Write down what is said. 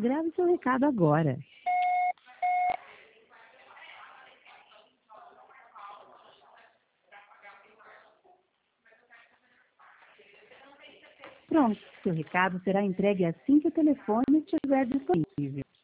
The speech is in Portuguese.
Grave seu recado agora. Pronto, seu recado será entregue assim que o telefone estiver disponível.